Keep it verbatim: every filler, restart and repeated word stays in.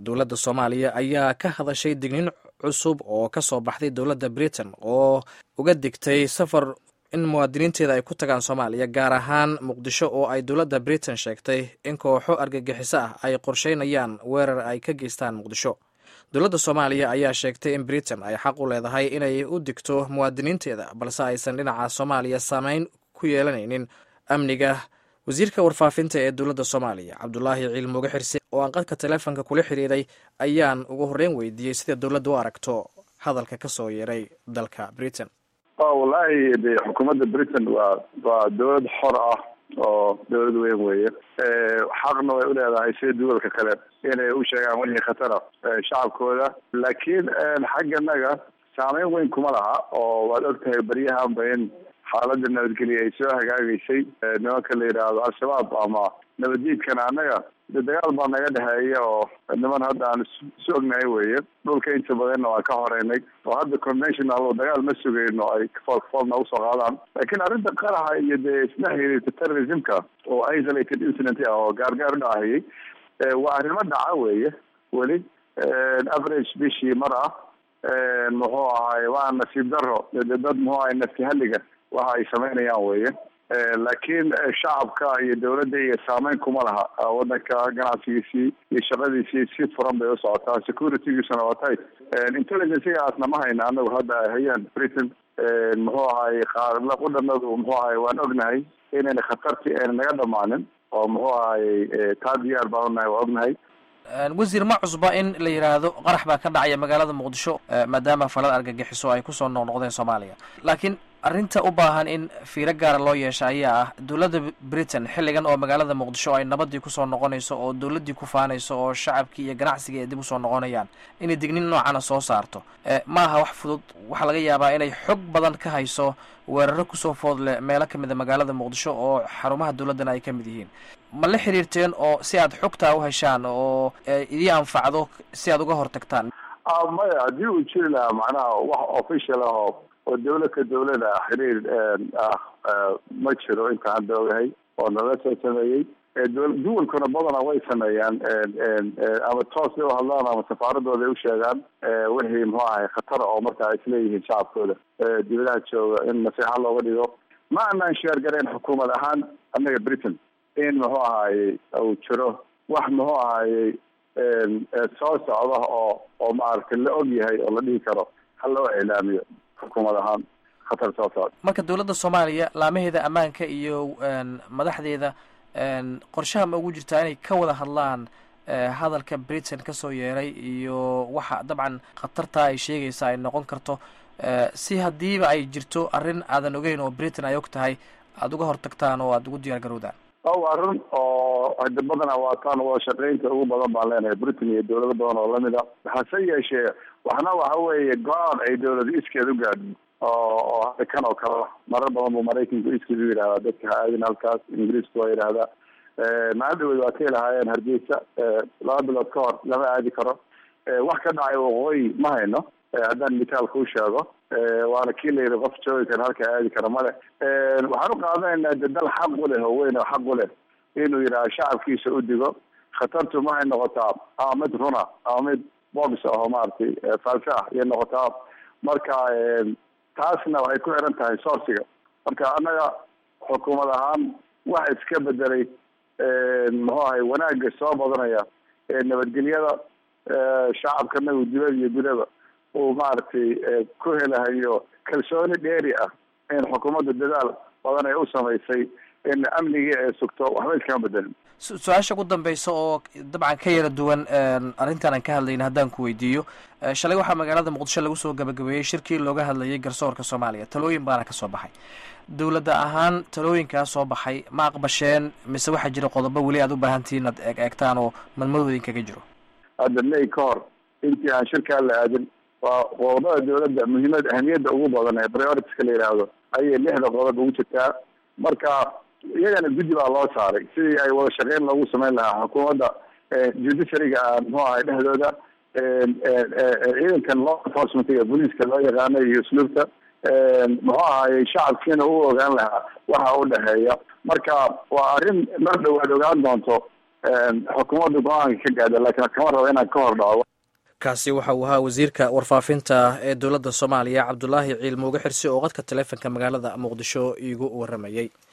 dowladda Soomaaliya ayaa ka hadashay digniin cusub oo ka soo baxday dowladda Britain oo uga digtay safar in muwaadiniinteeda ay ku tagaan Soomaaliya gaar ahaan Muqdisho oo ay dowladda Britain sheegtay in kooxo argagixiso ah ay qorsheynayaan weerar ay ka geystaan Muqdisho. dowladda Soomaaliya ayaa sheegtay in Britain ay xaq u leedahay inay u digto muwaadiniinteeda balse aysan dhinaca Soomaaliya saameyn ku yeelanaynin amniga. wasiirka warfaafinta ee dowladda Soomaaliya Cabdullaahi Ciilmooge Xirsi oo aan qadka taleefanka kula xiriiray ayaan ugu horreyn weydiiyey sida dowladdu u aragto hadalka ka soo yeeray dalka Britain. wallaahi de xukuumadda Britain waa waa dowlad xor ah oo dowlad weyn weeye xaqna way u leedahay sida duwalka kale inay u sheegaan wixii khatara shacabkooda, laakiin xagganaga saameyn weyn kuma laha oo waad ogtahay baryahanba in xaaladda nabadgelya ay soo hagaagaysay. nimanka la yidhaahdo al-shabaab ama nabaddiidkana annaga de dagaal baa naga dhexeeya oo niman hadda aan isu ognahay weeye. dhulka inta badanna waan ka horeynay oo hadda conventional oo dagaal ma sugayno ay foolfoolna usoo qaadaan, laakiin arrinta qaraxa iyo dee isna xiriirta terrorismka oo isolated incident ah oo gaargaar u dhacayay waa arrimo dhaca weeye. weli average bishii mar ah muxuu ahaay waa nasiib daro dad muxuu ahay nafti halliga waxa ay samaynayaan weeye, laakiin shacabka iyo dowladda iyo saameyn kuma laha. wadanka ganacsigiisii iyo shaqadiisii si furan bay u socotaa, securitygiisuna waa tight. intelligencegaasna ma hayna anagu hadda ay hayaan Britain. muxuu ahay qudhanadu muxuu ahay waan ognahay inayna khatartii ayna naga dhamaanin oo muxuu ahay taa diyaar baan unahay waa ognahay. wasiir ma cusba in la yidhaahdo qarax baa ka dhacaya magaalada Muqdisho maadaama falal argagixiso ay kusoo noqnoqdeen Soomaaliya, laakiin arrinta u baahan in fiiro gaara loo yeesho ayaa ah dowladda Britain xilligan oo magaalada Muqdisho ay nabadii kusoo noqonayso oo dowladdii ku faanayso oo shacabkii iyo ganacsiga ay dib usoo noqonayaan inay digniin noocana soo saarto maaha wax fudud. waxaa laga yaabaa inay xog badan ka hayso weeraro kusoo foodle meelo ka mida magaalada Muqdisho oo xarumaha dowladdana ay ka mid yihiin. ma la xiriirteen oo si aad xogtaa u heshaan oo idii anfacdo si aad uga hortagtaan? maya haddii uu jiri lahaa macnaha wax official ah oo oo dawladka dawlada xiriir ah ma jiro inta hadda ogahay oo nala soo sameeyey. duwalkuna badana way sameeyaan ama toos bay u hadlaan ama safaaradooda ay u sheegaan wixii muxuu ahay khatara oo marka ay isleeyihiin shacabkooda dibadaha jooga in nasiixa looga dhigo. ma anaan sheergarayn xukuumad ahaan annaga Britain in muxuu ahaaye uu jiro wax muxuu ahaaye soo socda oo oo maaragtay la og yahay oo la dhihi karo ha loo iclaamiyo xukuumad ahaan khatar soo socda. marka dowladda Soomaaliya laamaheeda ammaanka iyo madaxdeeda qorshaha ma ugu jirtaa inay ka wada hadlaan hadalka Britain ka soo yeeray iyo waxa dabcan khatarta ay sheegaysaa ay noqon karto si haddiiba ay jirto arrin aadan ogeyn oo Britain ay og tahay aada uga hortagtaan oo aada ugu diyaar garowdaan? o arrin oo hada badana waataan wada shaqeynta ugu badan baan leenahay Britain iyo dowlado badan oo lamid a. hase yeeshee waxna waxa weeye go-aan ay dowlada iskeed u gaadhin oo oo hadda kan oo kale marar badan buu maraykanku iskeed u yidhahdaa dadka ha aadin halkaas, ingiriisku waa yidhahdaa. maadhaweed waa kay lahaayeen Hargeysa laba bilood ka hor lama aadi karo. wax ka dhacay waqooyi ma hayno haddaan mitaalka u sheego, waana kii la yidhi qof joogi kara halka aadi kara male. waxaan u qaadanaynaa de dal xaq u leh oo weyn oo xaq u leh inuu yidhaha shacabkiisa u digo. khatartu maxay noqotaa ama mid runa ama mid bogs aho maaragtay false ah iyo noqotaa. marka taasna waxay ku xiran tahay sourciga. marka annaga xukuumad ahaan waxa iska bedelay muxuu ahay wanaagga soo badanaya ee nabadgelyada shacabkanagu dibad iyo gudaba uu maaragtay ku helahayo kalsooni dheeri ah in xukuumadda dadaal badan ay u samaysay in amnigii ay sugto waxba iskama bedelin. su-aasha ugu dambeysa oo dabcan ka yara duwan arrintan aan ka hadlayna haddaan ku weydiiyo, shalay waxaa magaalada Muqdisho lagu soo gabagabeeyey shirkii looga hadlayay garsoorka Soomaaliya. talooyin baana ka soo baxay. dowladda ahaan talooyinkaa soo baxay ma aqbasheen mise waxaa jira qodobo weli aad u baahantihiin ad eeg eegtaan oo madmadooda inkaga jiro? hadda may ka hor intii aan shirkaa la aadin waa qodobada dowladda muhiimad ahamiyadda ugu badan ee prioritiska la yidhaahdo ayay lixda qodob ugu jirtaa. marka iyagana guddi baa loo saaray sidii ay wada shaqeyn loogu samayn lahaa xukuumadda judiciaryga muxuu ahay dhexdooda ciidankan law enforcementiga booliiska loo yaqaano iyo usluubta muxuu ahaayey shacabkiina u ogaan lahaa waxa u dhexeeya. marka waa arrin mar dhowaad ogaan doonto xukuumadda go-aanka ka gaadha laakiin kama rabo inaan ka hor dhaco. kaasi waxa uu ahaa wasiirka warfaafinta ee dowladda soomaaliya cabdulaahi ciil muuge xirsi oo qadka taleefanka magaalada muqdisho iigu waramayey.